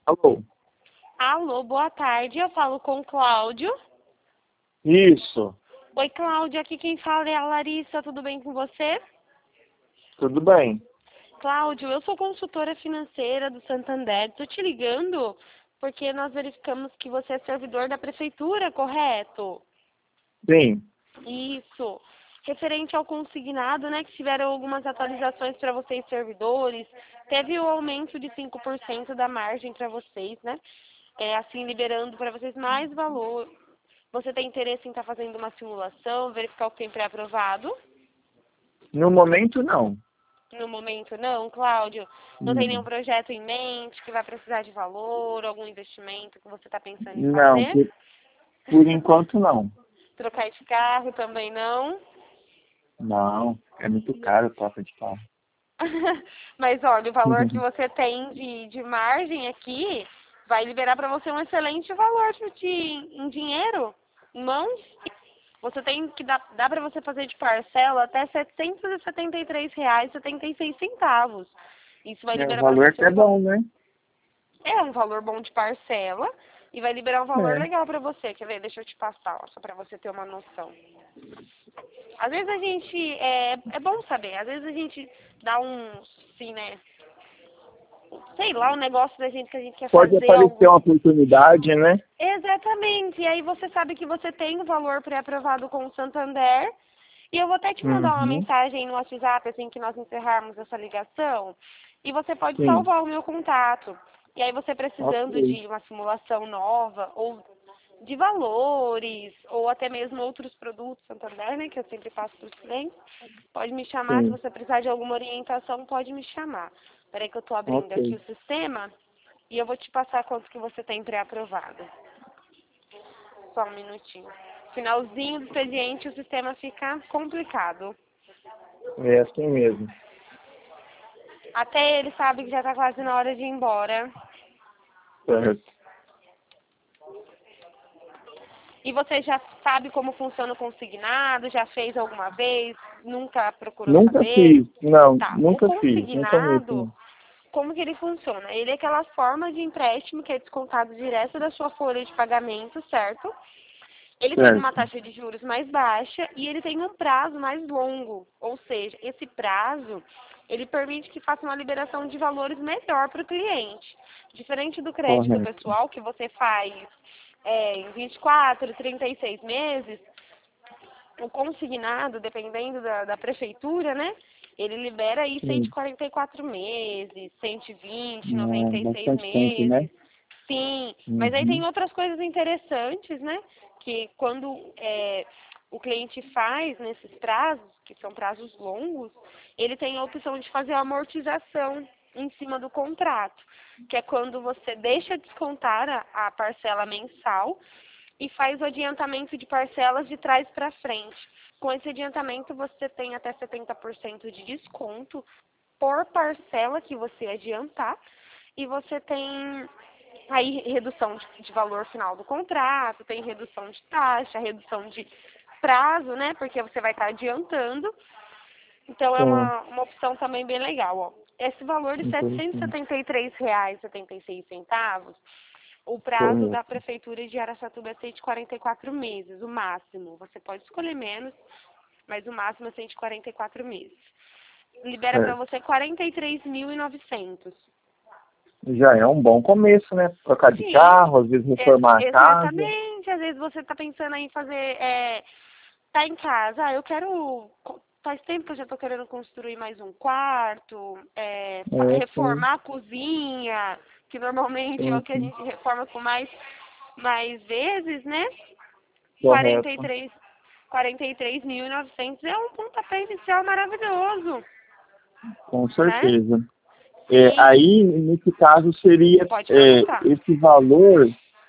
Alô? Alô, boa tarde. Eu falo com o Cláudio. Isso, Oi, Cláudio. Aqui quem fala é a Larissa. Tudo bem com você? tudo bem. Cláudio, eu sou consultora financeira do Santander. Estou te ligando porque nós verificamos que você é servidor da prefeitura, correto? Sim, Isso. Referente ao consignado, né, que tiveram algumas atualizações para vocês servidores, teve o aumento de 5% da margem para vocês, né? Assim, liberando para vocês mais valor. Você tem interesse em estar fazendo uma simulação, verificar o que tem pré-aprovado? no momento não. No momento não, Cláudio? Não tem nenhum projeto em mente que vai precisar de valor, algum investimento que você está pensando em Não, fazer? por enquanto não. Trocar de carro também não? Não, é muito caro a troca de carro. Mas olha, o valor que você tem de margem aqui vai liberar para você um excelente valor em dinheiro, em mãos. Você tem que dá para você fazer de parcela até R$ 773,76. Isso vai O liberar para valor você até é bom, né? um valor bom de parcela e vai liberar um valor É. legal para você. Quer ver? Deixa eu te passar, ó, só para você ter uma noção. Às vezes a gente, é bom saber, às vezes a gente dá assim, né, sei lá, um negócio da gente que a gente quer Pode fazer aparecer algo. uma oportunidade, né? Exatamente, e aí você sabe que você tem o valor pré-aprovado com o Santander, e eu vou até te mandar uma Uhum. mensagem no WhatsApp, assim que nós encerrarmos essa ligação, e você pode Sim, salvar o meu contato. E aí você precisando ok. de uma simulação nova, ou de valores, ou até mesmo outros produtos Santander, né, que eu sempre faço para os clientes, pode me chamar. Se Sim, você precisar de alguma orientação, pode me chamar. Peraí que eu estou abrindo aqui ok. o sistema e eu vou te passar quanto que você tem pré-aprovado. Só um minutinho. Finalzinho do expediente, o sistema fica complicado. É assim mesmo. Até ele sabe que já está quase na hora de ir embora. Certo. E você já sabe como funciona o consignado? Já fez alguma vez? Nunca procurou Nunca saber? fiz, não, Tá. O nunca fiz, não conheço. consignado, Não. como que ele funciona? Ele é aquela forma de empréstimo que é descontado direto da sua folha de pagamento, certo? Ele tem uma Certo. taxa de juros mais baixa e ele tem um prazo mais longo. Ou seja, esse prazo, ele permite que faça uma liberação de valores melhor para o cliente. Diferente do crédito Correto. pessoal, que você faz em 24, 36 meses, o consignado, dependendo da prefeitura, né? Ele libera aí Sim. 144 meses, 120, É, 96 bastante tempo, né? meses. Sim, mas aí tem Uhum. outras coisas interessantes, né? Que quando o cliente faz nesses prazos, que são prazos longos, ele tem a opção de fazer a amortização em cima do contrato, que é quando você deixa descontar a parcela mensal e faz o adiantamento de parcelas de trás para frente. Com esse adiantamento, você tem até 70% de desconto por parcela que você adiantar e você tem aí redução de valor final do contrato, tem redução de taxa, redução de prazo, né? Porque você vai estar adiantando. Então é Sim, uma opção também bem legal, ó. Esse valor de R$ interessante. 773,76, o prazo da Correto. prefeitura de Araçatuba é 144 meses, o máximo. Você pode escolher menos, mas o máximo é 144 meses. Libera para Certo. você 43.900. Já é um bom começo, né? Trocar de Sim, carro, às vezes reformar a casa. exatamente. Às vezes você está pensando em fazer, tá em casa, eu quero, faz tempo que eu já estou querendo construir mais um quarto, É, sim, reformar a cozinha, que normalmente é o sim, que a sim. gente reforma com mais vezes, né? Correto. 43, 43.900 é um pontapé inicial maravilhoso, Com né? certeza. Sim, Aí, nesse caso, seria pode perguntar. esse valor,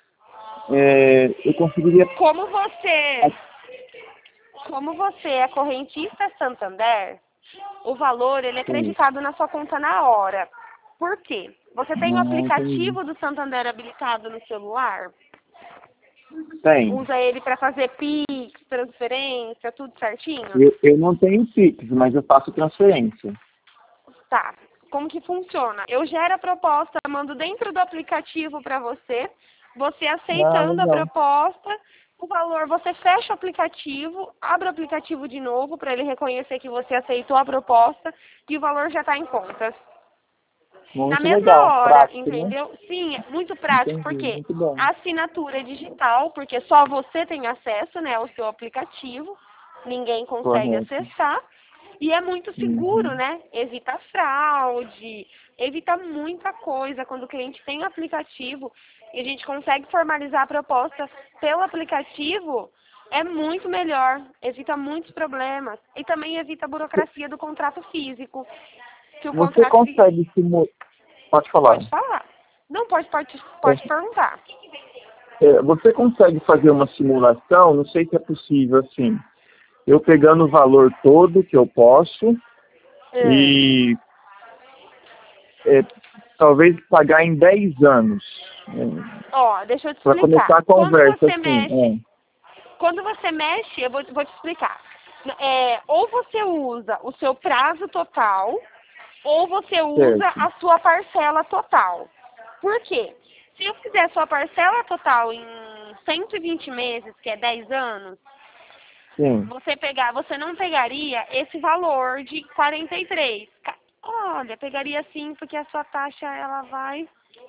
eu conseguiria. Como você, como você é correntista Santander, o valor ele é Sim. creditado na sua conta na hora. Por quê? Você tem o Ah, entendi. aplicativo do Santander habilitado no celular? Tem. Usa ele para fazer Pix, transferência, tudo certinho? Eu não tenho Pix, mas eu faço transferência. Tá. como que funciona? Eu gero a proposta, mando dentro do aplicativo para você, você aceitando a legal. proposta, o valor, você fecha o aplicativo, abre o aplicativo de novo para ele reconhecer que você aceitou a proposta e o valor já está em conta. Na Muito mesma legal. hora, Prático, né? entendeu? Sim, é muito prático, Entendi, porque muito bom. a assinatura é digital, porque só você tem acesso, né, ao seu aplicativo, ninguém consegue Correto. acessar, e é muito seguro, Uhum. né? Evita fraude, evita muita coisa. Quando o cliente tem o aplicativo e a gente consegue formalizar a proposta pelo aplicativo, é muito melhor, evita muitos problemas e também evita a burocracia do contrato físico. Que o Você contrato físico consegue simular... Pode falar. pode falar. Não, pode É, perguntar. você consegue fazer uma simulação? Não sei se é possível, assim. Eu pegando o valor todo que eu posso É. e é, talvez pagar em 10 anos. Ó, deixa eu te Para começar explicar. a conversa, assim. Quando você mexe, eu vou te explicar. Ou você usa o seu prazo total, ou você usa Certo. a sua parcela total. Por quê? Se eu fizer a sua parcela total em 120 meses, que é 10 anos, Sim. você não pegaria esse valor de 43. Olha, pegaria sim, porque a sua taxa ela vai.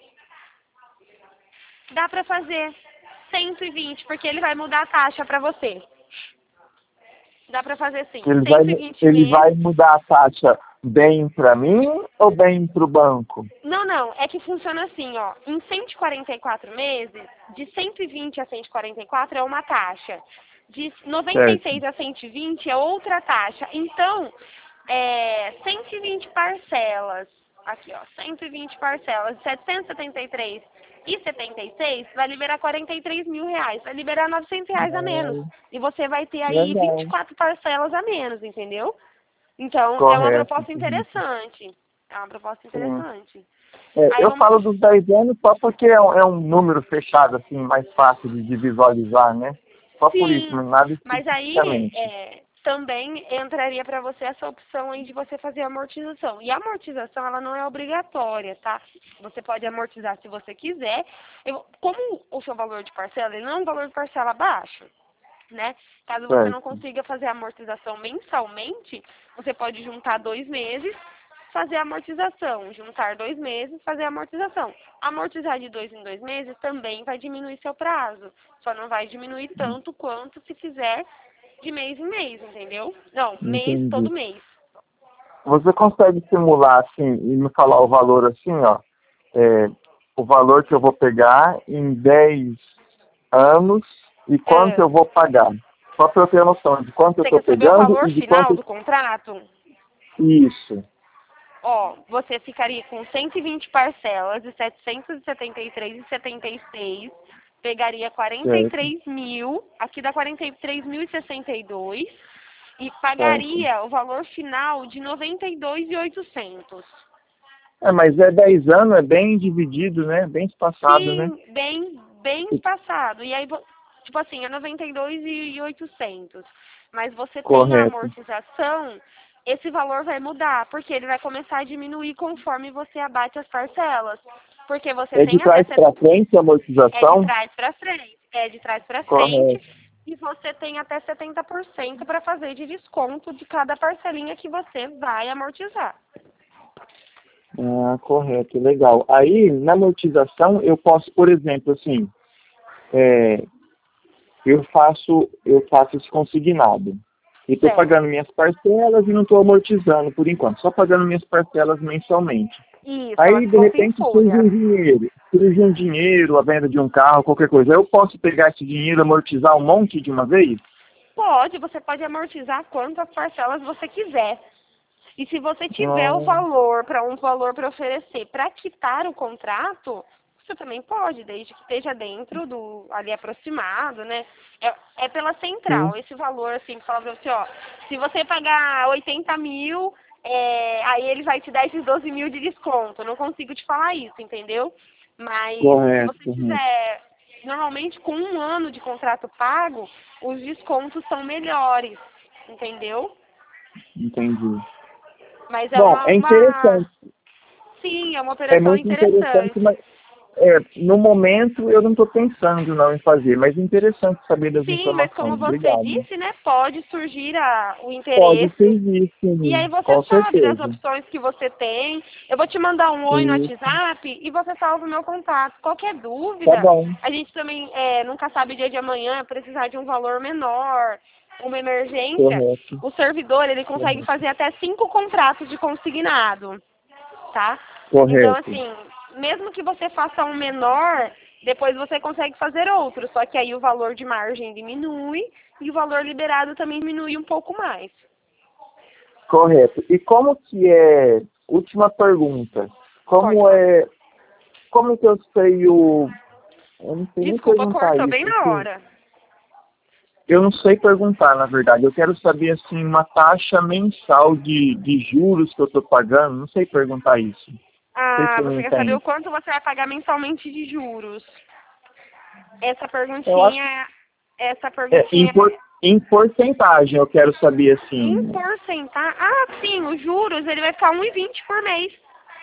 Dá pra fazer 120, porque ele vai mudar a taxa pra você. Dá pra fazer sim, Ele vai, 120 ele vai meses. mudar a taxa bem para mim ou bem para o banco? Não, é que funciona assim, ó. Em 144 meses, de 120 a 144 é uma taxa. De Certo. 96 a 120 é outra taxa. Então, 120 parcelas, aqui ó, 120 parcelas, 773 e 76 vai liberar 43 mil reais, vai liberar 900 reais a menos. Ah, E você vai ter aí legal. 24 parcelas a menos, entendeu? Então, é uma Correto. proposta interessante. É uma proposta Sim. interessante. Aí Eu vamos falo dos 10 anos só porque é um número fechado, assim, mais fácil de visualizar, né? Só por isso, sim, nada mas aí especificamente. também entraria para você essa opção aí de você fazer amortização. E a amortização ela não é obrigatória, tá? Você pode amortizar se você quiser. Como o seu valor de parcela ele não é um valor de parcela baixo, né? Caso você não Certo. consiga fazer a amortização mensalmente, você pode juntar 2 meses, fazer a amortização. Juntar 2 meses, fazer a amortização. Amortizar de 2 em 2 meses também vai diminuir seu prazo. Só não vai diminuir tanto quanto se fizer de mês em mês, entendeu? Não, mês, todo Entendi. mês. Você consegue simular, assim, e me falar o valor assim, ó, é, o valor que eu vou pegar em 10 anos e quanto É, eu vou pagar? Só para eu ter noção de quanto eu você estou quer saber o pegando valor e de final quanto... do contrato? Isso. Ó, você ficaria com 120 parcelas de 773,76, pegaria Certo. 43 mil, aqui dá 43.062 e Certo. pagaria o valor final de 92.800. Mas é 10 anos, é bem dividido, né? Bem espaçado, né? Sim, bem espaçado. E aí, tipo assim, é 92.800. Mas você tem a Correto. amortização, esse valor vai mudar, porque ele vai começar a diminuir conforme você abate as parcelas. Porque você É de tem até trás para frente a amortização? é de trás para frente, Correto. e você tem até 70% para fazer de desconto de cada parcelinha que você vai amortizar. Ah, correto, legal. Aí, na amortização, eu posso, por exemplo, assim, é, eu faço esse consignado. E estou pagando Certo. minhas parcelas e não estou amortizando por enquanto, só pagando minhas parcelas mensalmente. Isso, elas Aí, de contam em repente, folha. surge um dinheiro, a venda de um carro, qualquer coisa. Eu posso pegar esse dinheiro e amortizar um monte de uma vez? Você pode amortizar quantas parcelas você quiser. E se você tiver o Ah, valor para oferecer para quitar o contrato, você também pode, desde que esteja dentro do ali aproximado, né? É pela sim, central, esse valor assim, que fala para você, ó, se você pagar 80 mil, aí ele vai te dar esses 12 mil de desconto. Eu não consigo te falar isso, entendeu? Mas se correto, você correto. tiver, normalmente com um ano de contrato pago, os descontos são melhores, entendeu? Entendi. Mas é Bom, é interessante. Sim, é uma É operação muito interessante, interessante. mas no momento eu não estou pensando não em fazer, mas interessante saber das Sim, mas como informações. você Obrigado. disse, né, pode surgir o Pode interesse. servir, E aí sim, você com sabe das certeza. opções que você tem. Eu vou te mandar um oi no Isso, WhatsApp e você salva o meu contato. Qualquer tá dúvida, bom. a gente também nunca sabe o dia de amanhã, precisar de um valor menor, uma emergência. Correto. O servidor, ele consegue Correto. fazer até 5 contratos de consignado, tá? Então, Correto. assim, mesmo que você faça um menor, depois você consegue fazer outro. Só que aí o valor de margem diminui e o valor liberado também diminui um pouco mais. Correto. E como que é, última pergunta, Pode como falar. é, como que eu sei eu não sei nem Desculpa, perguntar cortou bem isso, na assim, hora. eu não sei perguntar, na verdade, eu quero saber, assim, uma taxa mensal de juros que eu estou pagando, não sei perguntar isso, não sei se Ah, você me você quer saber o entende. quanto você vai pagar mensalmente de juros? Essa Eu acho perguntinha, essa em, perguntinha em porcentagem eu quero saber, em assim, porcentagem. Ah, sim, os juros ele vai ficar 1,20 por mês.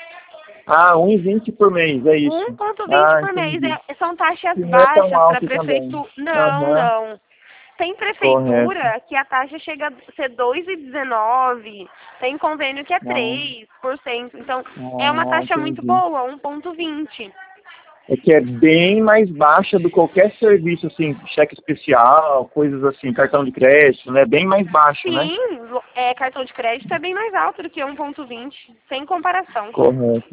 1,20 por mês, é isso. 1,20 por mês. Entendi. São taxas Que não é tão baixas para alto também. prefeitura. Não, Aham, não. Tem correto. prefeitura que a taxa chega a ser 2,19. Tem convênio que é Não, 3%. Então, é uma taxa muito entendi. boa, 1,20. É que é bem mais baixa do que qualquer serviço, assim, cheque especial, coisas assim, cartão de crédito, né? Bem mais baixo, né? Sim, cartão de crédito é bem mais alto do que 1,20. Sem comparação. Correto.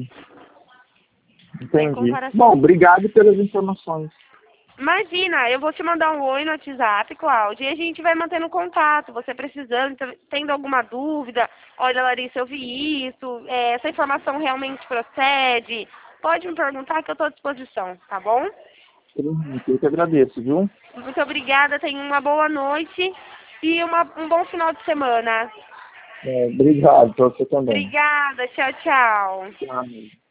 Sem Entendi. Bom, comparação. obrigado pelas informações. Imagina, eu vou te mandar um oi no WhatsApp, Cláudia, e a gente vai mantendo contato. Você precisando, tendo alguma dúvida, olha, Larissa, eu vi isso, essa informação realmente procede, pode me perguntar que eu estou à disposição, tá bom? Eu que agradeço, viu? Muito obrigada, tenha uma boa noite e um bom final de semana. Obrigado para você também. Obrigada, tchau, tchau. Tchau.